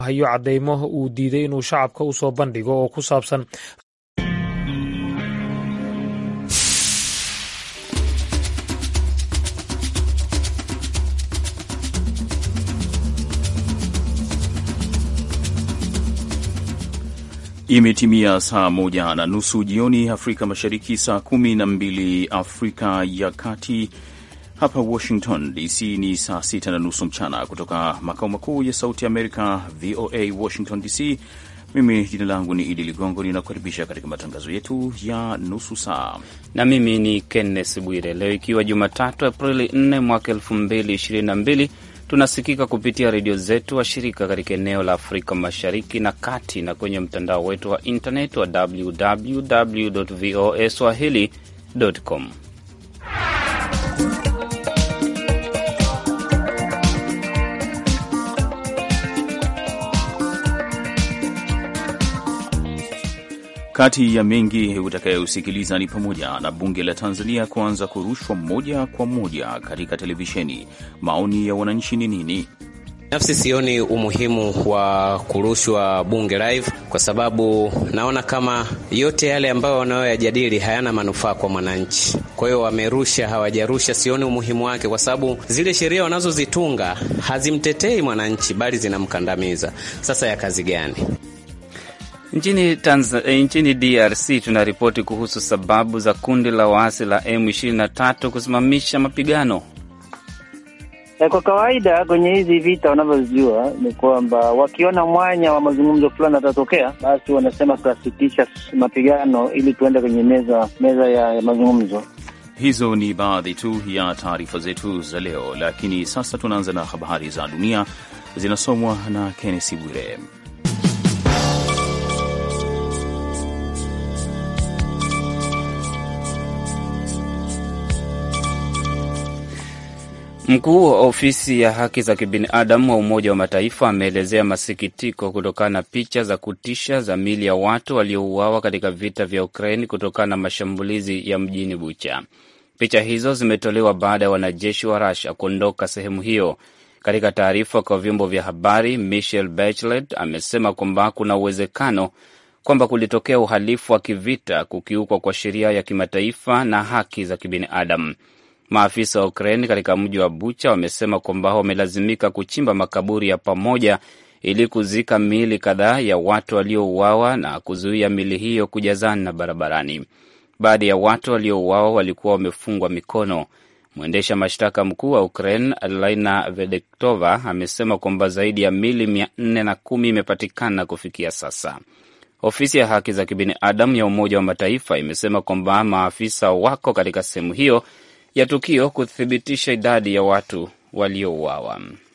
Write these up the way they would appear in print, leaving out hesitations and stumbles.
hayo cadeymo uu diiday inuu shacabka u soo bandhigo oo ku saabsan Imetimia saa 1:30 jioni Afrika Mashariki, saa 12 Afrika ya Kati. Hapa Washington DC ni saa 6:30 mchana. Kutoka makao makuu ya Sauti Amerika, VOA Washington DC, mimi jina langu ni Idi Ligongo, ninakukaribisha katika matangazo yetu ya nusu saa. Na mimi ni Kenneth Bwire. Leo ikiwa Jumatatu Aprili 4 mwaka 2022, tunasikika kupitia redio zetu wa shirika katika eneo la Afrika Mashariki na Kati na kwenye mtandao wetu wa internet wa www.voaswahili.com. Kati ya mengi utakayosikiliza ni pamoja na bunge la Tanzania kuanza kurushwa moja kwa moja katika televisheni. Maoni ya wananchi ni nini? Nafsi sioni umuhimu wa kurushwa bunge live, kwa sababu naona kama yote yale ambayo wanayoyajadili hayana manufaa kwa mwananchi. Kwa hiyo wamerusha hawajarusha, sioni umuhimu wake, kwa sababu zile sheria wanazozitunga hazimtetei mwananchi bali zinamkandamiza. Sasa ya kazi gani? Nchini DRC tunaripoti kuhusu sababu za kundi la waasi la M23 kusimamisha mapigano. Kwa kawaida kwenye hizi vita wanavyojua ni kwamba wakiona mwanya wa mazungumzo fulani atatokea, basi wanasema tutasitisha mapigano ili tuende kwenye meza ya mazungumzo. Hizo ni baadhi tu ya taarifa zetu za leo, lakini sasa tunaanza na habari za dunia zinasomwa na Kenneth Bwire. Mkuu wa ofisi ya haki za kibinadamu wa Umoja wa Mataifa ameelezea masikitiko kutokana na picha za kutisha za miili ya watu waliouawa katika vita vya Ukraine kutokana na mashambulizi ya mjini Bucha. Picha hizo zimetolewa baada ya wanajeshi wa Russia kuondoka sehemu hiyo. Katika taarifa kwa vyombo vya habari, Michelle Bachelet amesema kwamba kuna uwezekano kwamba kulitokea uhalifu wa kivita, kukiukwa kwa sheria ya kimataifa na haki za kibinadamu. Maafisa wa Ukraine katika mji wa Bucha wamesema kwamba wamelazimika kuchimba makaburi ya pamoja ili kuzika miili kadhaa ya watu waliouawa na kuzuia miili hiyo kujazana barabarani. Baadhi ya watu waliouawa walikuwa wamefungwa mikono. Mwendesha mashtaka mkuu wa Ukraine, Alina Vedektova, amesema kwamba zaidi ya miili 410 imepatikana kufikia sasa. Ofisi ya haki za kibinadamu ya Umoja wa Mataifa imesema kwamba maafisa wako katika sehemu hiyo ya tukio kuthibitisha idadi ya watu waliouawa.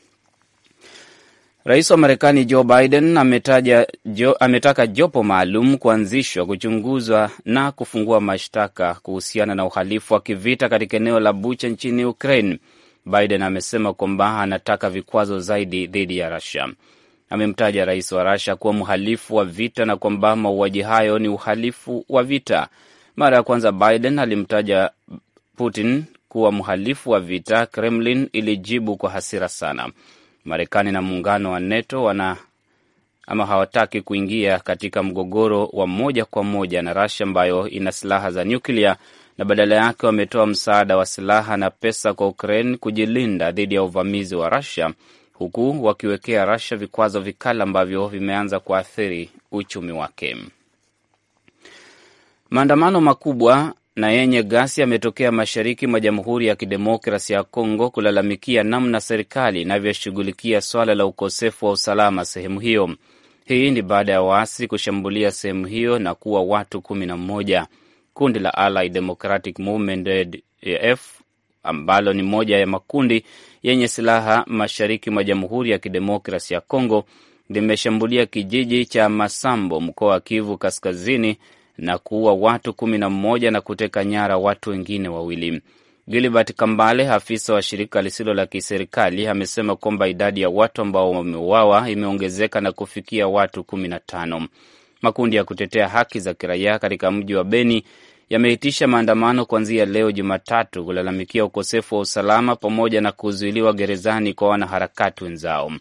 Rais wa Marekani Joe Biden ametaka jopo maalum kuanzishwa kuchunguzwa na kufungua mashtaka kuhusiana na uhalifu wa kivita katika eneo la Bucha nchini Ukraine. Biden amesema kwamba anataka vikwazo zaidi dhidi ya Russia. Amemtaja rais wa Russia kuwa mhalifu wa vita na kwamba mauaji hayo ni uhalifu wa vita. Mara ya kwanza Biden alimtaja Putin kuwa mhalifu wa vita, Kremlin ilijibu kwa hasira sana. Marekani na muungano wa NATO hawataki kuingia katika mgogoro wa moja kwa moja na Russia ambayo ina silaha za nyuklia, na badala yake wametoa msaada wa silaha na pesa kwa Ukraine kujilinda dhidi ya uvamizi wa Russia, huku wakiwekea Russia vikwazo vikali ambavyo vimeanza kuathiri uchumi wake. Maandamano makubwa na yenye ghasia yametokea mashariki mwa Jamhuri ya Kidemokrasia ya Kongo kulalamikia namna serikali inavyoshughulikia swala la ukosefu wa usalama sehemu hiyo. Hii ni baada ya waasi kushambulia sehemu hiyo na kuua watu 11. Kundi la Allied Democratic Movement ADF, ambalo ni moja ya makundi yenye silaha mashariki mwa Jamhuri ya Kidemokrasia ya Kongo, limeshambulia kijiji cha Masambo, mkoa wa Kivu Kaskazini, na kuua watu 11 na kuteka nyara watu wengine 2. Gilbert Kambale, afisa wa shirika lisilo la kiserikali, amesema kwamba idadi ya watu ambao wameuawa imeongezeka na kufikia watu 15. Makundi ya kutetea haki za kiraia katika mji wa Beni yameitisha maandamano kuanzia leo Jumatatu kulalamikia ukosefu wa usalama pamoja na kuzuiliwa gerezani kwa wanaharakati wenzao.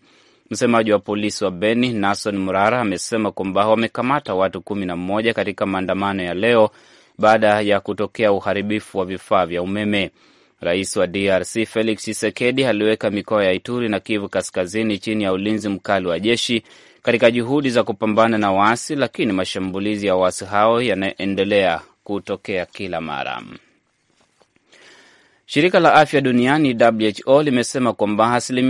Msemaji wa polisi wa Beni, Nason Murara, amesema kwamba wamekamata watu 11 katika maandamano ya leo baada ya kutokea uharibifu wa vifaa vya umeme. Rais wa DRC Felix Tshisekedi aliweka mikoa ya Ituri na Kivu Kaskazini chini ya ulinzi mkali wa jeshi katika juhudi za kupambana na waasi, lakini mashambulizi ya waasi hao yanaendelea kutokea kila mara. Shirika la afya duniani WHO limesema kwamba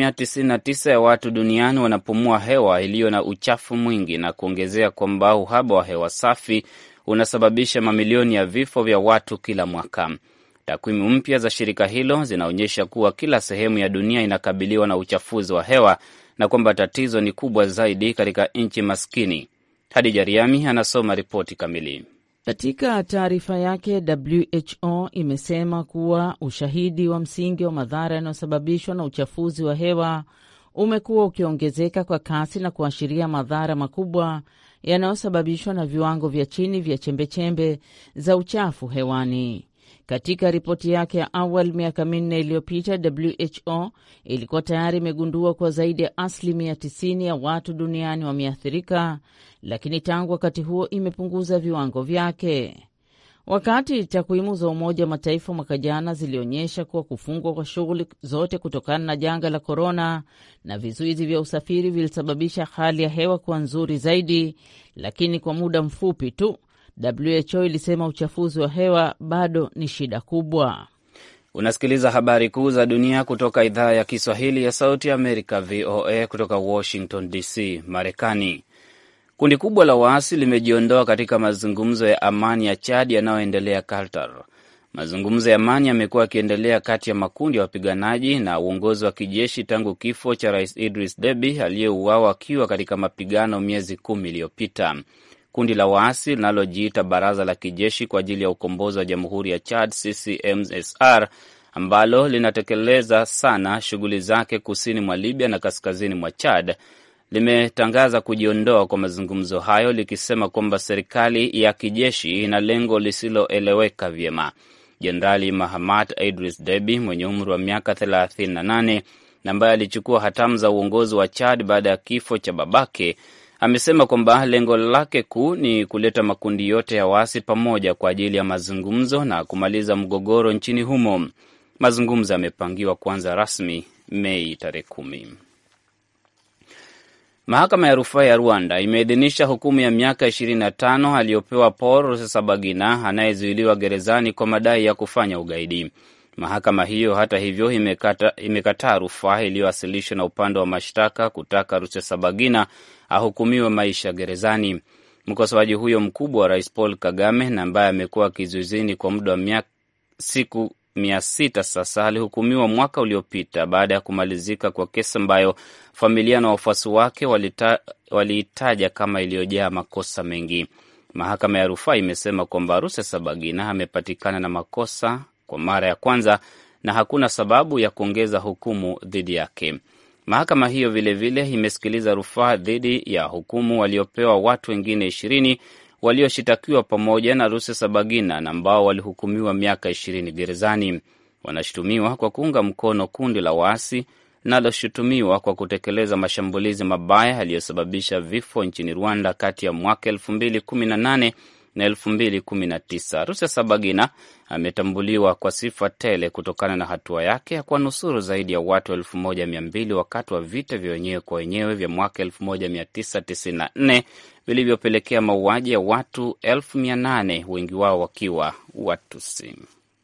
99% ya watu duniani wanapumua hewa iliyo na uchafu mwingi, na kuongezea kwamba uhaba wa hewa safi unasababisha mamilioni ya vifo vya watu kila mwaka. Takwimu mpya za shirika hilo zinaonyesha kuwa kila sehemu ya dunia inakabiliwa na uchafuzi wa hewa na kwamba tatizo ni kubwa zaidi katika nchi maskini. Hadija Riami anasoma ripoti kamili. Katika taarifa yake, WHO imesema kuwa ushahidi wa msingi wa madhara yanayosababishwa na uchafuzi wa hewa umekuwa ukiongezeka kwa kasi na kuashiria madhara makubwa yanayosababishwa na viwango vya chini vya chembechembe za uchafu hewani. Katika ripoti yake ya awali miaka 4 iliyopita, WHO ilikuwa tayari imegundua kwa zaidi ya 90% ya watu duniani wameathirika, lakini tangu wakati huo imepunguza viwango vyake. Wakati takwimu za Umoja wa Mataifa mwaka jana zilionyesha kuwa kufungwa kwa shughuli zote kutokana na janga la korona na vizuizi vya usafiri vilisababisha hali ya hewa kuwa nzuri zaidi, lakini kwa muda mfupi tu. WHO ilisema uchafuzi wa hewa bado ni shida kubwa. Unasikiliza habari kuu za dunia kutoka idhaa ya Kiswahili ya Sauti ya Amerika, VOA, kutoka Washington DC, Marekani. Kundi kubwa la waasi limejiondoa katika mazungumzo ya amani ya Chad yanayoendelea Qatar. Mazungumzo ya amani yamekuwa yakiendelea kati ya makundi ya wapiganaji na uongozi wa kijeshi tangu kifo cha Rais Idris Deby aliyeuawa akiwa katika mapigano miezi 10 iliyopita. Kundi la waasi linalojiita Baraza la Kijeshi kwa ajili ya ukombozi wa Jamhuri ya Chad, CCMSR, ambalo linatekeleza sana shughuli zake kusini mwa Libya na kaskazini mwa Chad, limetangaza kujiondoa kwa mazungumzo hayo, likisema kwamba serikali ya kijeshi ina lengo lisiloeleweka vyema. Jenerali Mahamat Idris Deby mwenye umri wa miaka 38 na ambaye alichukua hatamu za uongozi wa Chad baada ya kifo cha babake, amesema kwamba lengo lake kuu ni kuleta makundi yote ya waasi pamoja kwa ajili ya mazungumzo na kumaliza mgogoro nchini humo. Mazungumzo yamepangiwa kuanza rasmi Mei tarehe 10. Mahakama ya rufaa ya Rwanda imeidhinisha hukumu ya miaka 25 aliyopewa Paul Rusesabagina anayezuiliwa gerezani kwa madai ya kufanya ugaidi. Mahakama hiyo hata hivyo imekataa rufaa iliyowasilishwa na upande wa mashtaka kutaka Rusesabagina ahukumiwe maisha gerezani. Mkosoaji huyo mkubwa wa Rais Paul Kagame na ambaye amekuwa kizuizini kwa muda wa siku 600 sasa, alihukumiwa mwaka uliopita baada ya kumalizika kwa kesi ambayo familia na wafuasi wake waliitaja kama iliyojaa makosa mengi. Mahakama ya rufaa imesema kwamba Rusesabagina amepatikana na makosa kwa mara ya kwanza na hakuna sababu ya kuongeza hukumu dhidi yake. Mahakama hiyo vilevile imesikiliza rufaa dhidi ya hukumu waliopewa watu wengine 20 walioshitakiwa pamoja na Rusesabagina na ambao walihukumiwa miaka 20 gerezani. Wanashutumiwa kwa kuunga mkono kundi la waasi linaloshutumiwa kwa kutekeleza mashambulizi mabaya yaliyosababisha vifo nchini Rwanda kati ya mwaka 2018 na 2019. Rusesabagina ametambuliwa kwa sifa tele kutokana na hatua yake ya kuwanusuru zaidi ya watu 1200 wakati wa vita vya wenyewe kwa wenyewe vya mwaka 1994 vilivyopelekea mauaji ya watu 800,000, wengi wao wakiwa Watusi.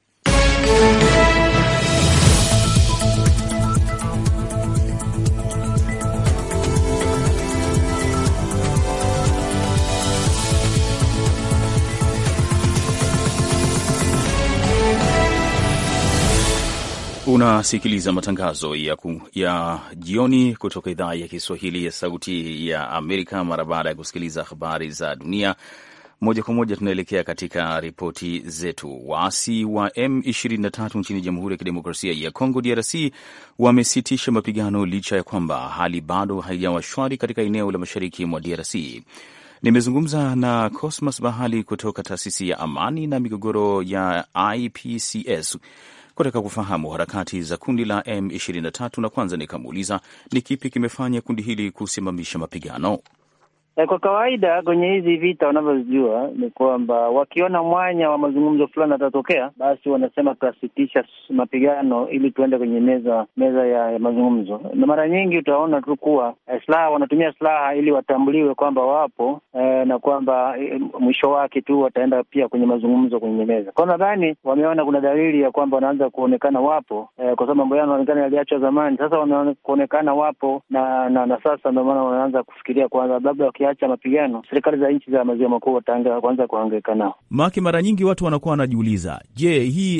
Unasikiliza matangazo ya jioni kutoka idhaa ya Kiswahili ya Sauti ya Amerika. Mara baada ya kusikiliza habari za dunia moja kwa moja, tunaelekea katika ripoti zetu. Waasi wa M23 nchini Jamhuri ya Kidemokrasia ya Kongo, DRC, wamesitisha mapigano licha ya kwamba hali bado haijawa shwari katika eneo la mashariki mwa DRC. Nimezungumza na Cosmas Bahali kutoka taasisi ya amani na migogoro ya IPCS kutaka kufahamu harakati za kundi la M23, na kwanza nikamuuliza ni kipi kimefanya kundi hili kusimamisha mapigano. Kwa kawaida kwenye hizi vita wanavyojua ni kwamba wakiona mwanya wa mazungumzo fulani atatokea, basi wanasema tutasitisha mapigano ili tuende kwenye meza ya mazungumzo. Na mara nyingi utaona tu kuwa wanatumia silaha ili watambuliwe kwamba wapo, na kwamba mwisho wake tu wataenda pia kwenye mazungumzo kwenye meza. Kwa nadhani wameona kuna dalili ya kwamba wanaanza kuonekana wapo, kwa sababu mambo yao yanaonekana yaliachwa zamani. Sasa wanaanza kuonekana wapo na sasa ndio maana wanaanza kufikiria kwanza labda acha mapigano, serikali za nchi za maziwa makuu wataanza kuanza kuhangaika nao. Mara nyingi watu wanakuwa wanajiuliza, je, hii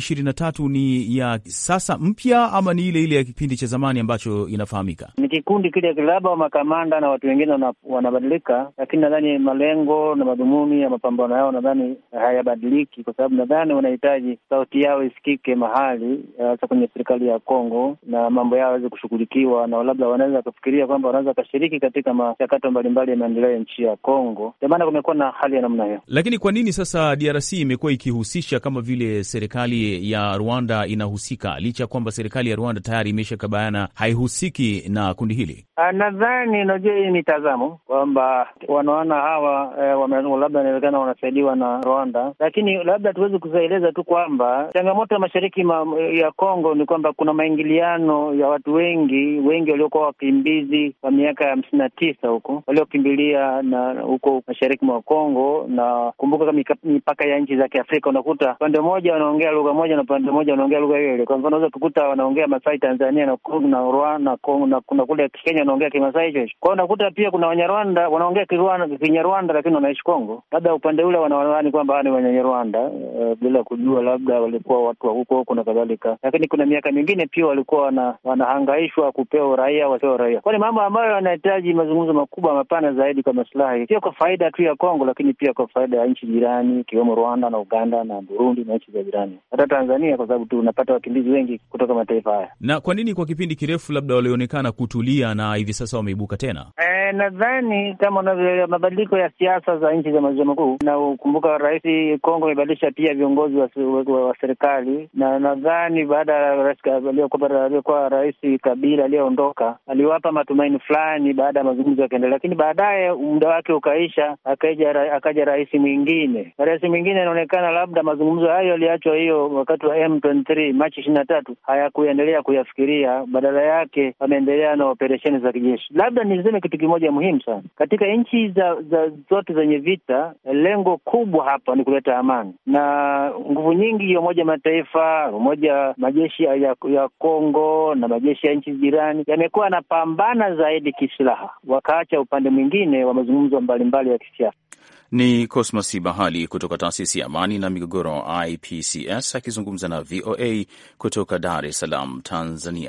M23 ni ya sasa mpya ama ni ile ya kipindi cha zamani ambacho inafahamika? Ni kikundi kile labda wa makamanda na watu wengine wanabadilika, lakini nadhani malengo na madhumuni ya mapambano yao nadhani hayabadiliki, kwa sababu nadhani wanahitaji sauti yao isikike mahali, hasa kwenye serikali ya Kongo, na mambo yao yaweze kushughulikiwa, na labda wanaweza kufikiria kwamba wanaweza kushiriki katika machakato mbalimbali ya maendeleo ya nchi ya Kongo. Ndio maana kumekuwa na hali ya namna hiyo. Lakini kwa nini sasa DRC imekuwa ikihusisha kama vile serikali ya Rwanda inahusika, licha ya kwamba serikali ya Rwanda tayari imeshakabayana haihusiki na kundi hili? Nadhani unajua hii mitazamo kwamba wanaona hawa labda inawezekana wanasaidiwa na Rwanda, lakini labda tuweze kueleza tu kwamba changamoto ya mashariki ya Kongo ni kwamba kuna maingiliano ya watu wengi waliokuwa wakimbizi kwa miaka ya 59 huko waliokimbilia na huko mashariki mwa Kongo, na kumbuka kama mipaka ya nchi za Kiafrika unakuta pande moja wanaongea lugha moja na pande moja wanaongea lugha ile. Kwa mfano unaweza kukuta wanaongea Masai Tanzania na Rwanda na Kongo, na kuna kule Kenya wanaongea Kimasai hicho. Kwa unakuta pia kuna Wanyarwanda wanaongea Kinyarwanda lakini wanaishi Kongo. Labda upande ule wanaona kwamba ni Wanyarwanda bila kujua labda walikuwa watu wa huko na kadhalika. Lakini kuna miaka mingine pia walikuwa wanahangaishwa kupewa uraia wasio uraia. Kwa mambo ambayo yanahitaji mazungumzo makubwa mapana zaidi kwa maslahi sio kwa faida tu ya Kongo, lakini pia kwa faida ya nchi jirani ikiwemo Rwanda na Uganda na Burundi na nchi za jirani, hata Tanzania, kwa sababu tunapata wakimbizi wengi kutoka mataifa haya. Na kwa nini kwa kipindi kirefu labda walionekana kutulia na hivi sasa wameibuka tena? Nadhani kama unavyoelewa mabadiliko ya siasa za nchi za maziwa makuu, na ukumbuka Rais Kongo amebadilisha pia viongozi wa serikali, na nadhani baada ya aliyekuwa Rais Kabila aliyeondoka aliwapa matumaini fulani baada ya mazungumzo yakaendelea, lakini baadaye muda wake ukaisha, akaja rais mwingine. Rais mwingine inaonekana labda mazungumzo hayo yaliachwa hiyo wakati wa M23 Machi 23 hayakuendelea kuyafikiria, badala yake wameendelea na operesheni za kijeshi. Labda niseme kitu kimoja muhimu sana. Katika nchi za zote zenye vita, lengo kubwa hapa ni kuleta amani, na nguvu nyingi ya Umoja Mataifa, majeshi ya Kongo na majeshi ya nchi jirani yamekuwa yanapambana zaidi kisilaha, wakaacha upande mwingine wa mazungumzo mbalimbali ya kisiasa. Ni Cosmas Bahali kutoka taasisi ya amani na migogoro IPCS akizungumza na VOA kutoka Dar es Salaam, Tanzania.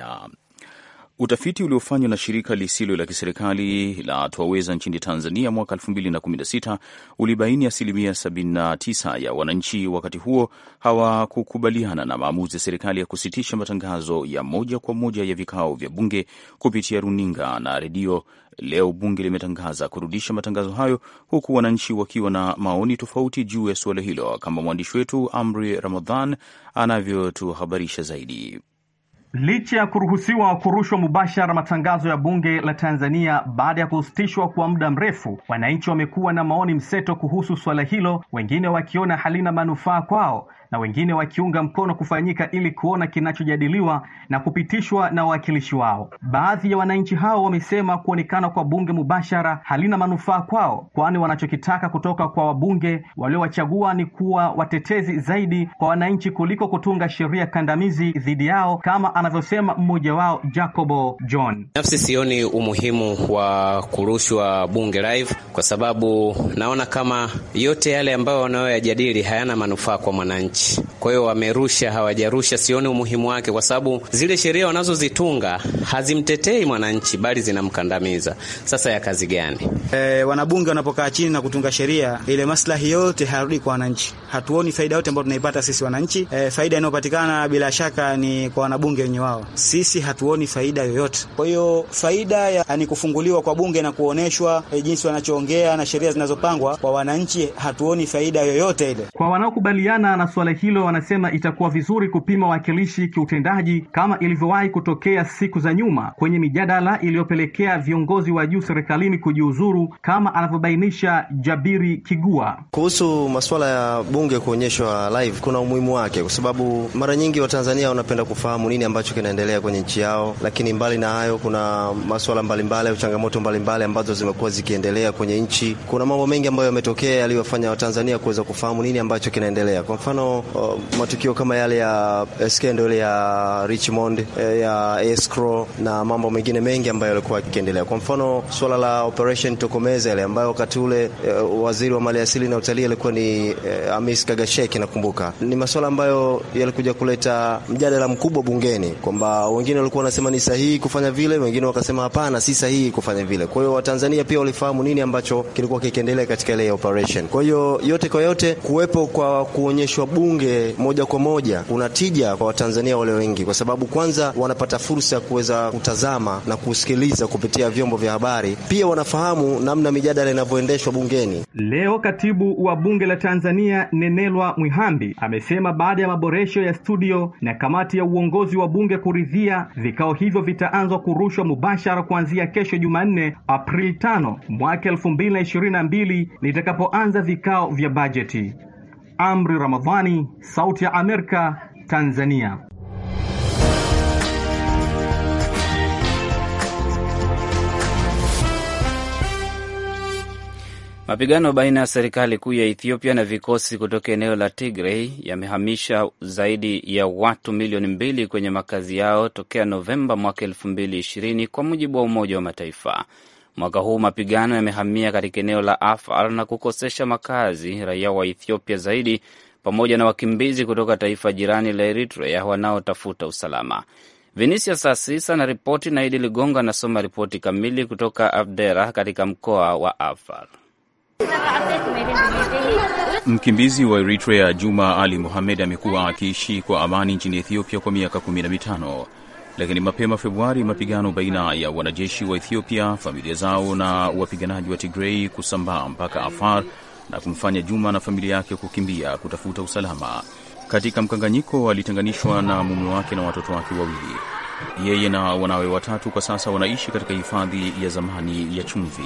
Utafiti uliofanywa na shirika lisilo la kiserikali la Twaweza nchini Tanzania mwaka 2016 ulibaini 79% ya wananchi wakati huo hawakukubaliana na maamuzi ya serikali ya kusitisha matangazo ya moja kwa moja ya vikao vya bunge kupitia runinga na redio. Leo bunge limetangaza kurudisha matangazo hayo, huku wananchi wakiwa na maoni tofauti juu ya suala hilo, kama mwandishi wetu Amri Ramadhan anavyotuhabarisha zaidi. Licha ya kuruhusiwa kurushwa mubashara matangazo ya bunge la Tanzania baada ya kusitishwa kwa muda mrefu, wananchi wamekuwa na maoni mseto kuhusu swala hilo, wengine wakiona halina manufaa kwao na wengine wakiunga mkono kufanyika ili kuona kinachojadiliwa na kupitishwa na wawakilishi wao. Baadhi ya wananchi hao wamesema kuonekana kwa bunge mubashara halina manufaa kwao, kwani wanachokitaka kutoka kwa wabunge waliowachagua ni kuwa watetezi zaidi kwa wananchi kuliko kutunga sheria kandamizi dhidi yao, kama anavyosema mmoja wao Jacobo John. Nafsi sioni umuhimu wa kurushwa bunge live, kwa sababu naona kama yote yale ambayo wanayoyajadili hayana manufaa kwa mwananchi. Kwa hiyo wamerusha hawajarusha, sioni umuhimu wake, kwa sababu zile sheria wanazozitunga hazimtetei mwananchi bali zinamkandamiza. Sasa ya kazi gani? Wanabunge wanapokaa chini na kutunga sheria, ile maslahi yote hayarudi kwa wananchi. Hatuoni faida yote ambayo tunaipata sisi wananchi. Faida inayopatikana bila shaka ni kwa wanabunge wenyewe wao. Sisi hatuoni faida yoyote. Kwa hiyo faida ni kufunguliwa kwa bunge na kuoneshwa jinsi wanachoongea na sheria zinazopangwa kwa wananchi. Hatuoni faida yoyote ile. Kwa wanaokubaliana na swala suala hilo, wanasema itakuwa vizuri kupima wawakilishi kiutendaji kama ilivyowahi kutokea siku za nyuma kwenye mijadala iliyopelekea viongozi wa juu serikalini kujiuzuru, kama anavyobainisha Jabiri Kigua. Kuhusu masuala ya bunge kuonyeshwa live, kuna umuhimu wake kwa sababu mara nyingi Watanzania wanapenda kufahamu nini ambacho kinaendelea kwenye nchi yao, lakini mbali na hayo kuna masuala mbalimbali au changamoto mbalimbali ambazo zimekuwa zikiendelea kwenye nchi. Kuna mambo mengi ambayo yametokea yaliyofanya Watanzania kuweza kufahamu nini ambacho kinaendelea. Kwa mfano matukio kama yale ya scandal ya Richmond, ya escrow na mambo mengine mengi ambayo yalikuwa yakiendelea. Kwa mfano swala la Operation Tokomeza ile ambayo wakati ule waziri wa maliasili na utalii alikuwa ni Hamis Kagasheki, nakumbuka. Ni masuala ambayo yalikuja kuleta mjadala mkubwa bungeni kwamba wengine walikuwa wanasema ni sahihi kufanya vile, wengine wakasema hapana, si sahihi kufanya vile. Kwa hiyo Watanzania pia walifahamu nini ambacho kilikuwa kikiendelea katika ile operation. Kwa hiyo yote kwa yote, kuwepo kwa kuonyeshwa bunge moja kwa moja kuna tija kwa Watanzania wale wengi, kwa sababu kwanza wanapata fursa ya kuweza kutazama na kusikiliza kupitia vyombo vya habari, pia wanafahamu namna mijadala inavyoendeshwa bungeni. Leo katibu wa bunge la Tanzania Nenelwa Mwihambi amesema baada ya maboresho ya studio na kamati ya uongozi wa bunge kuridhia, vikao hivyo vitaanza kurushwa mubashara kuanzia kesho Jumanne Aprili 5 mwaka 2022 litakapoanza vikao vya bajeti. Amri Ramadhani, Sauti ya Amerika, Tanzania. Mapigano baina ya serikali kuu ya Ethiopia na vikosi kutoka eneo la Tigray yamehamisha zaidi ya watu milioni 2 kwenye makazi yao tokea Novemba mwaka 2020 kwa mujibu wa Umoja wa Mataifa. Mwaka huu mapigano yamehamia katika eneo la Afar na kukosesha makazi raia wa Ethiopia zaidi pamoja na wakimbizi kutoka taifa jirani la Eritrea wanaotafuta usalama. Vinicius Asisa na ripoti na Idi Ligongo anasoma ripoti kamili kutoka Afdera katika mkoa wa Afar. Mkimbizi wa Eritrea Juma Ali Mohamed amekuwa akiishi kwa amani nchini Ethiopia kwa miaka 15. Lakini mapema Februari, mapigano baina ya wanajeshi wa Ethiopia, familia zao na wapiganaji wa Tigray kusambaa mpaka Afar na kumfanya Juma na familia yake kukimbia kutafuta usalama. Katika mkanganyiko, alitenganishwa na mume wake na watoto wake wawili. Yeye na wanawe watatu kwa sasa wanaishi katika hifadhi ya zamani ya Chumvi.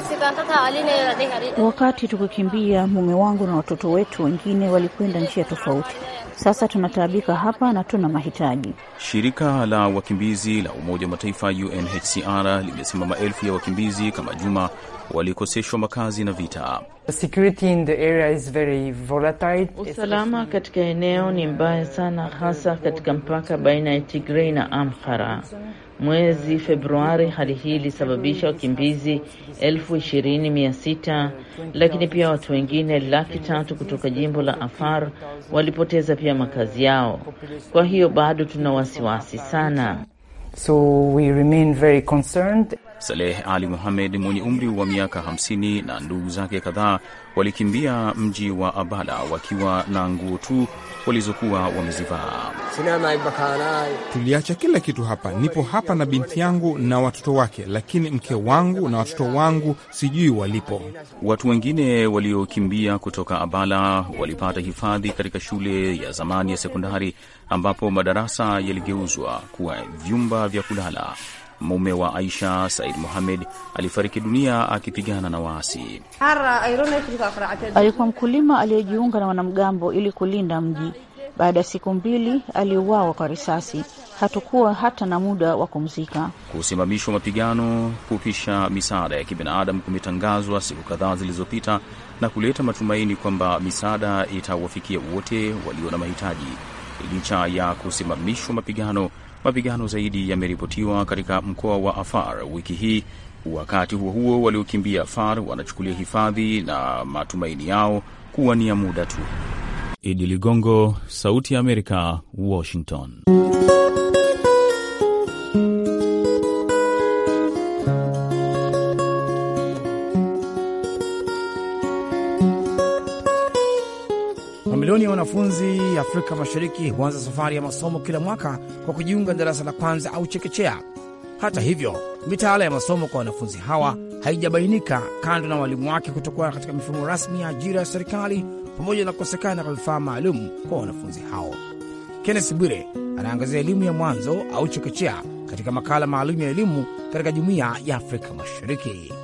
Wakati tukikimbia, mume wangu na watoto wetu wengine walikwenda njia tofauti. Sasa tunataabika hapa na tuna mahitaji. Shirika la wakimbizi la Umoja wa Mataifa UNHCR limesema maelfu ya wakimbizi kama Juma walikoseshwa makazi na vita. Usalama katika eneo ni mbaya sana, hasa katika mpaka baina ya Tigray na Amhara. Mwezi Februari hali hii ilisababisha wakimbizi 20,600, lakini pia watu wengine 300,000 kutoka jimbo la Afar walipoteza pia makazi yao. Kwa hiyo bado tuna wasiwasi sana. So we remain very concerned. Saleh Ali Mohamed mwenye umri wa miaka 50 na ndugu zake kadhaa walikimbia mji wa Abala wakiwa na nguo tu walizokuwa wamezivaa. Tuliacha kila kitu hapa. Nipo hapa na binti yangu na watoto wake, lakini mke wangu na watoto wangu sijui walipo. Watu wengine waliokimbia kutoka Abala walipata hifadhi katika shule ya zamani ya sekondari ambapo madarasa yaligeuzwa kuwa vyumba vya kulala. Mume wa Aisha, Said Mohamed, alifariki dunia akipigana na waasi. Alikuwa mkulima aliyejiunga na wanamgambo ili kulinda mji. Baada ya siku 2 aliuawa kwa risasi. Hatakuwa hata na muda wa kumzika. Kusimamishwa mapigano kupisha misaada ya kibinadamu kumetangazwa siku kadhaa zilizopita na kuleta matumaini kwamba misaada itawafikia wote walio na mahitaji. Licha ya kusimamishwa mapigano zaidi yameripotiwa katika mkoa wa Afar wiki hii. Wakati huo huo, waliokimbia Afar wanachukulia hifadhi na matumaini yao kuwa ni ya muda tu. Idi Ligongo, Sauti ya Amerika, Washington. Mamilioni ya wanafunzi Afrika Mashariki huanza safari ya masomo kila mwaka kwa kujiunga darasa la kwanza au chekechea. Hata hivyo, mitaala ya masomo kwa wanafunzi hawa haijabainika, kando na walimu wake kutokuwa katika mifumo rasmi ya ajira ya serikali pamoja na kukosekana kwa vifaa maalum kwa wanafunzi hao. Kenneth Bwire anaangazia elimu ya mwanzo au chekechea katika makala maalum ya elimu katika Jumuiya ya Afrika Mashariki.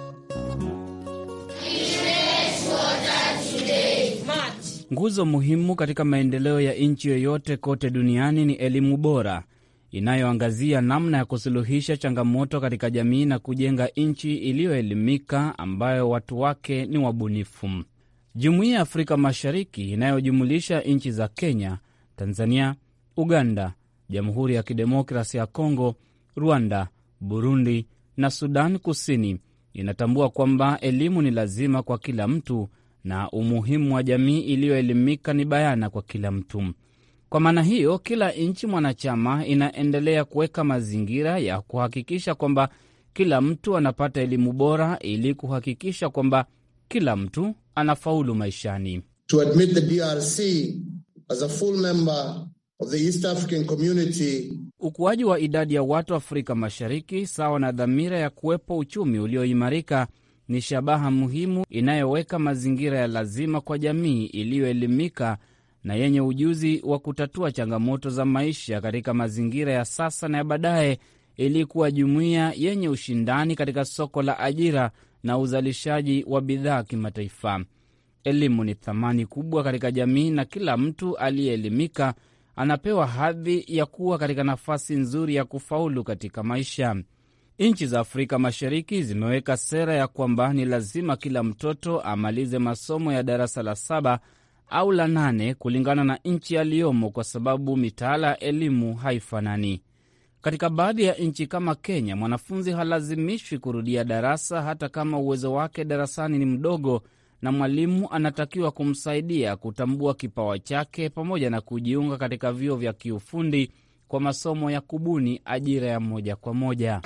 Nguzo muhimu katika maendeleo ya nchi yoyote kote duniani ni elimu bora inayoangazia namna ya kusuluhisha changamoto katika jamii na kujenga nchi iliyoelimika ambayo watu wake ni wabunifu. Jumuiya ya Afrika Mashariki inayojumulisha nchi za Kenya, Tanzania, Uganda, Jamhuri ya Kidemokrasi ya Kongo, Rwanda, Burundi na Sudan Kusini inatambua kwamba elimu ni lazima kwa kila mtu na umuhimu wa jamii iliyoelimika ni bayana kwa kila mtu. Kwa maana hiyo, kila nchi mwanachama inaendelea kuweka mazingira ya kuhakikisha kwamba kila mtu anapata elimu bora ili kuhakikisha kwamba kila mtu anafaulu maishani. To admit the DRC as a full member of the East African Community. Ukuaji wa idadi ya watu Afrika Mashariki sawa na dhamira ya kuwepo uchumi ulioimarika ni shabaha muhimu inayoweka mazingira ya lazima kwa jamii iliyoelimika na yenye ujuzi wa kutatua changamoto za maisha katika mazingira ya sasa na ya baadaye, ili kuwa jumuiya yenye ushindani katika soko la ajira na uzalishaji wa bidhaa kimataifa. Elimu ni thamani kubwa katika jamii na kila mtu aliyeelimika anapewa hadhi ya kuwa katika nafasi nzuri ya kufaulu katika maisha. Nchi za Afrika Mashariki zimeweka sera ya kwamba ni lazima kila mtoto amalize masomo ya darasa la 7 au la 8 kulingana na nchi aliyomo, kwa sababu mitaala ya elimu haifanani. Katika baadhi ya nchi kama Kenya, mwanafunzi halazimishwi kurudia darasa hata kama uwezo wake darasani ni mdogo, na mwalimu anatakiwa kumsaidia kutambua kipawa chake pamoja na kujiunga katika vyuo vya kiufundi kwa masomo ya kubuni ajira ya moja kwa moja.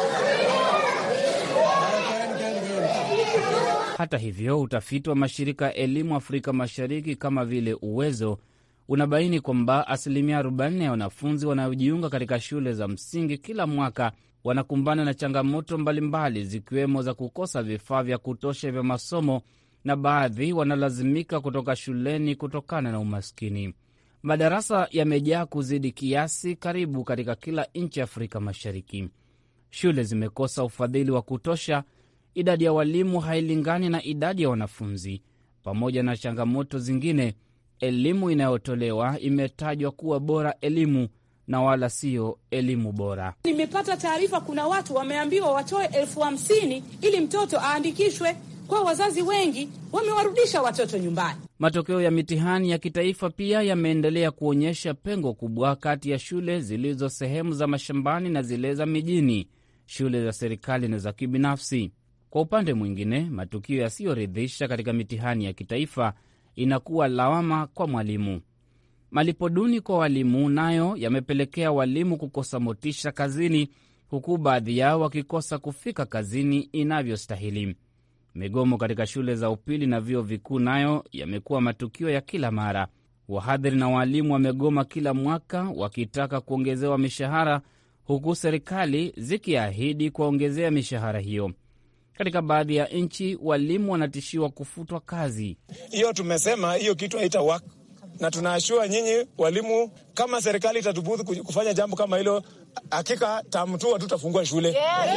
Hata hivyo, utafiti wa mashirika ya elimu Afrika Mashariki kama vile Uwezo unabaini kwamba 40% ya wanafunzi wanaojiunga katika shule za msingi kila mwaka wanakumbana na changamoto mbalimbali, zikiwemo za kukosa vifaa vya kutosha vya masomo, na baadhi wanalazimika kutoka shuleni kutokana na umaskini. Madarasa yamejaa kuzidi kiasi karibu katika kila nchi ya Afrika Mashariki. Shule zimekosa ufadhili wa kutosha, idadi ya walimu hailingani na idadi ya wanafunzi. Pamoja na changamoto zingine, elimu inayotolewa imetajwa kuwa bora elimu na wala sio elimu bora. Nimepata taarifa kuna watu wameambiwa watoe 50,000 ili mtoto aandikishwe. Kwa wazazi wengi wamewarudisha watoto nyumbani. Matokeo ya mitihani ya kitaifa pia yameendelea kuonyesha pengo kubwa kati ya shule zilizo sehemu za mashambani na zile za mijini, shule za serikali na za kibinafsi. Kwa upande mwingine, matukio yasiyoridhisha katika mitihani ya kitaifa inakuwa lawama kwa mwalimu. Malipo duni kwa walimu nayo yamepelekea walimu kukosa motisha kazini, huku baadhi yao wakikosa kufika kazini inavyostahili. Migomo katika shule za upili na vyuo vikuu nayo yamekuwa matukio ya kila mara. Wahadhiri na walimu wamegoma kila mwaka wakitaka kuongezewa mishahara, huku serikali zikiahidi kuongezea mishahara hiyo. Katika baadhi ya nchi, walimu wanatishiwa kufutwa kazi. Hiyo tumesema hiyo kitu haitawaka, na tunaashua nyinyi walimu, kama serikali itatubudhu kufanya jambo kama hilo, hakika term 2 hatutafungua shule.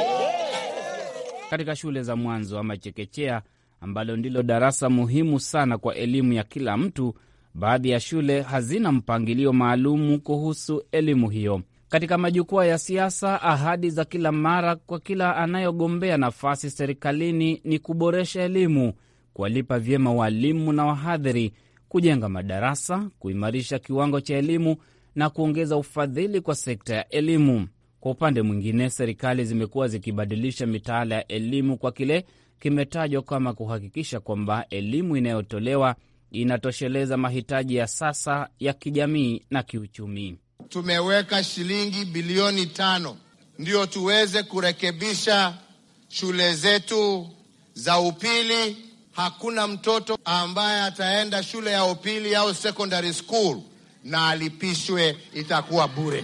Katika shule za mwanzo ama chekechea, ambalo ndilo darasa muhimu sana kwa elimu ya kila mtu, baadhi ya shule hazina mpangilio maalumu kuhusu elimu hiyo. Katika majukwaa ya siasa, ahadi za kila mara kwa kila anayogombea nafasi serikalini ni kuboresha elimu, kuwalipa vyema walimu na wahadhiri, kujenga madarasa, kuimarisha kiwango cha elimu na kuongeza ufadhili kwa sekta ya elimu. Kwa upande mwingine, serikali zimekuwa zikibadilisha mitaala ya elimu kwa kile kimetajwa kama kuhakikisha kwamba elimu inayotolewa inatosheleza mahitaji ya sasa ya kijamii na kiuchumi. Tumeweka shilingi bilioni 5 ndio tuweze kurekebisha shule zetu za upili. Hakuna mtoto ambaye ataenda shule ya upili au secondary school na alipishwe, itakuwa bure.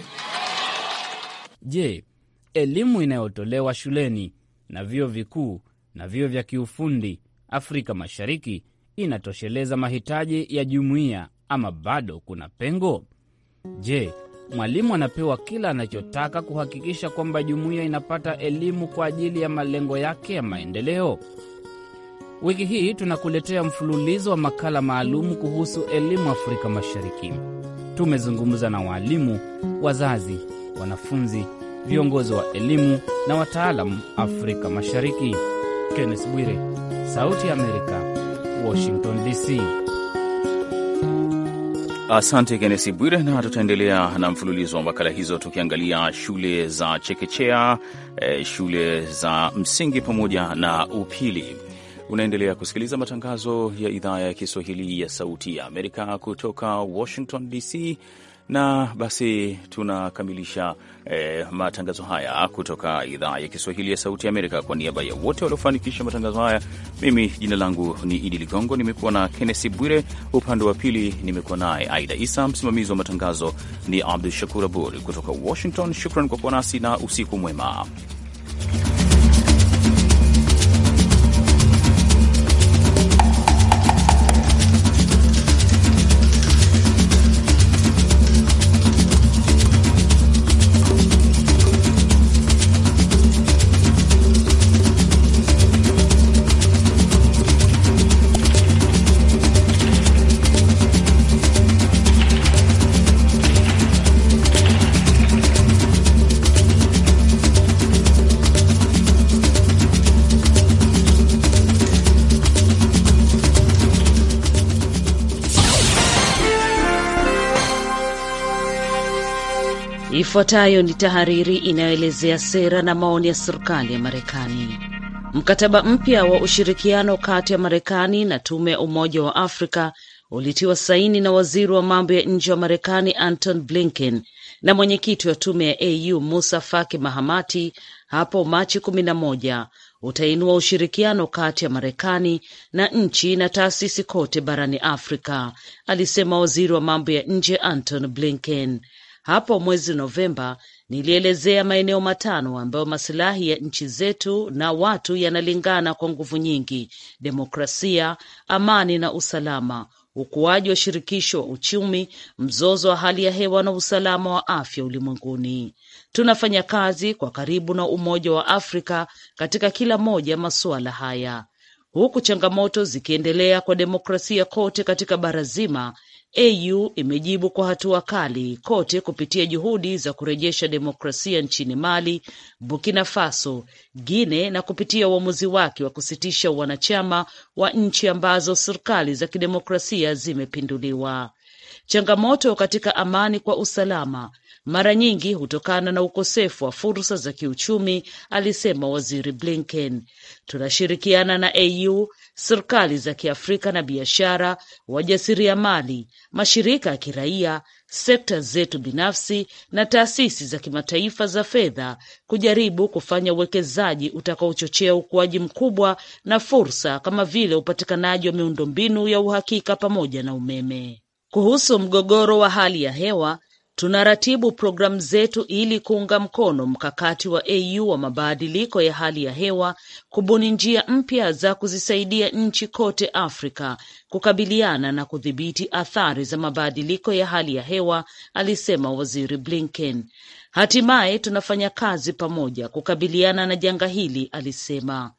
Je, elimu inayotolewa shuleni na vyuo vikuu na vyuo vya kiufundi Afrika Mashariki inatosheleza mahitaji ya jumuiya ama bado kuna pengo? Je, mwalimu anapewa kila anachotaka kuhakikisha kwamba jumuiya inapata elimu kwa ajili ya malengo yake ya maendeleo? Wiki hii tunakuletea mfululizo wa makala maalum kuhusu elimu Afrika Mashariki. Tumezungumza na walimu, wazazi, wanafunzi, viongozi wa elimu na wataalamu Afrika Mashariki. Kenneth Bwire, Sauti ya Amerika, Washington DC. Asante Kenneth Bwire, na tutaendelea na mfululizo wa makala hizo tukiangalia shule za chekechea, shule za msingi pamoja na upili. Unaendelea kusikiliza matangazo ya idhaa ya Kiswahili ya Sauti ya Amerika kutoka Washington DC, na basi tunakamilisha matangazo haya kutoka idhaa ya Kiswahili ya Sauti ya Amerika. Kwa niaba ya wote waliofanikisha matangazo haya, mimi jina langu ni Idi Ligongo, nimekuwa na Kenneth Bwire, upande wa pili nimekuwa naye Aida Isa, msimamizi wa matangazo ni Abdul Shakur Abud kutoka Washington. Shukran kwa kuwa nasi na usiku mwema. Ifuatayo ni tahariri inayoelezea sera na maoni ya serikali ya Marekani. Mkataba mpya wa ushirikiano kati ya Marekani na Tume ya Umoja wa Afrika ulitiwa saini na waziri wa mambo ya nje wa Marekani Anton Blinken na mwenyekiti wa tume ya AU Musa Faki Mahamati hapo Machi 11. Utainua ushirikiano kati ya Marekani na nchi na taasisi kote barani Afrika, alisema waziri wa mambo ya nje Anton Blinken. Hapo mwezi Novemba nilielezea maeneo 5 ambayo masilahi ya nchi zetu na watu yanalingana kwa nguvu nyingi: demokrasia, amani na usalama, ukuaji wa shirikisho wa uchumi, mzozo wa hali ya hewa na usalama wa afya ulimwenguni. Tunafanya kazi kwa karibu na Umoja wa Afrika katika kila moja masuala haya. Huku changamoto zikiendelea kwa demokrasia kote katika bara zima, AU imejibu kwa hatua kali kote kupitia juhudi za kurejesha demokrasia nchini Mali, Burkina Faso, Guinea na kupitia uamuzi wake wa kusitisha wanachama wa nchi ambazo serikali za kidemokrasia zimepinduliwa. Changamoto katika amani kwa usalama mara nyingi hutokana na ukosefu wa fursa za kiuchumi, alisema waziri Blinken. Tunashirikiana na AU, serikali za Kiafrika na biashara, wajasiriamali, mashirika ya kiraia, sekta zetu binafsi na taasisi za kimataifa za fedha kujaribu kufanya uwekezaji utakaochochea ukuaji mkubwa na fursa kama vile upatikanaji wa miundombinu ya uhakika pamoja na umeme. Kuhusu mgogoro wa hali ya hewa, tunaratibu programu zetu ili kuunga mkono mkakati wa AU wa mabadiliko ya hali ya hewa, kubuni njia mpya za kuzisaidia nchi kote Afrika kukabiliana na kudhibiti athari za mabadiliko ya hali ya hewa, alisema waziri Blinken. Hatimaye tunafanya kazi pamoja kukabiliana na janga hili, alisema.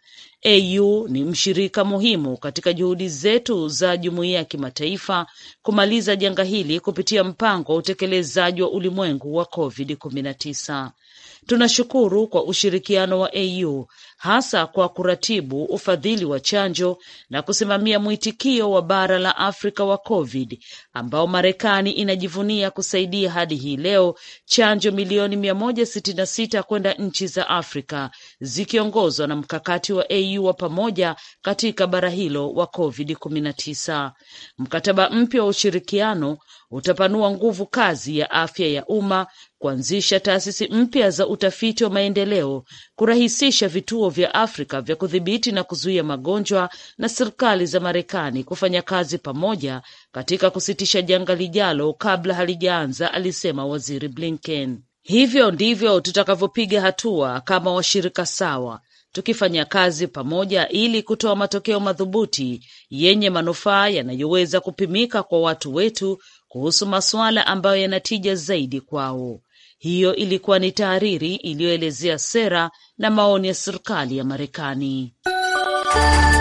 AU ni mshirika muhimu katika juhudi zetu za jumuiya ya kimataifa kumaliza janga hili kupitia mpango wa utekelezaji wa ulimwengu wa COVID-19. Tunashukuru kwa ushirikiano wa AU, hasa kwa kuratibu ufadhili wa chanjo na kusimamia mwitikio wa bara la Afrika wa COVID, ambao Marekani inajivunia kusaidia hadi hii leo chanjo milioni 166 kwenda nchi za Afrika, zikiongozwa na mkakati wa AU wa pamoja katika bara hilo wa COVID-19. Mkataba mpya wa ushirikiano utapanua nguvu kazi ya afya ya umma, kuanzisha taasisi mpya za utafiti wa maendeleo, kurahisisha vituo vya Afrika vya kudhibiti na kuzuia magonjwa, na serikali za Marekani kufanya kazi pamoja katika kusitisha janga lijalo kabla halijaanza, alisema waziri Blinken. Hivyo ndivyo tutakavyopiga hatua kama washirika sawa. tukifanya kazi pamoja ili kutoa matokeo madhubuti yenye manufaa yanayoweza kupimika kwa watu wetu kuhusu masuala ambayo yanatija zaidi kwao. Hiyo ilikuwa ni tahariri iliyoelezea sera na maoni ya serikali ya Marekani.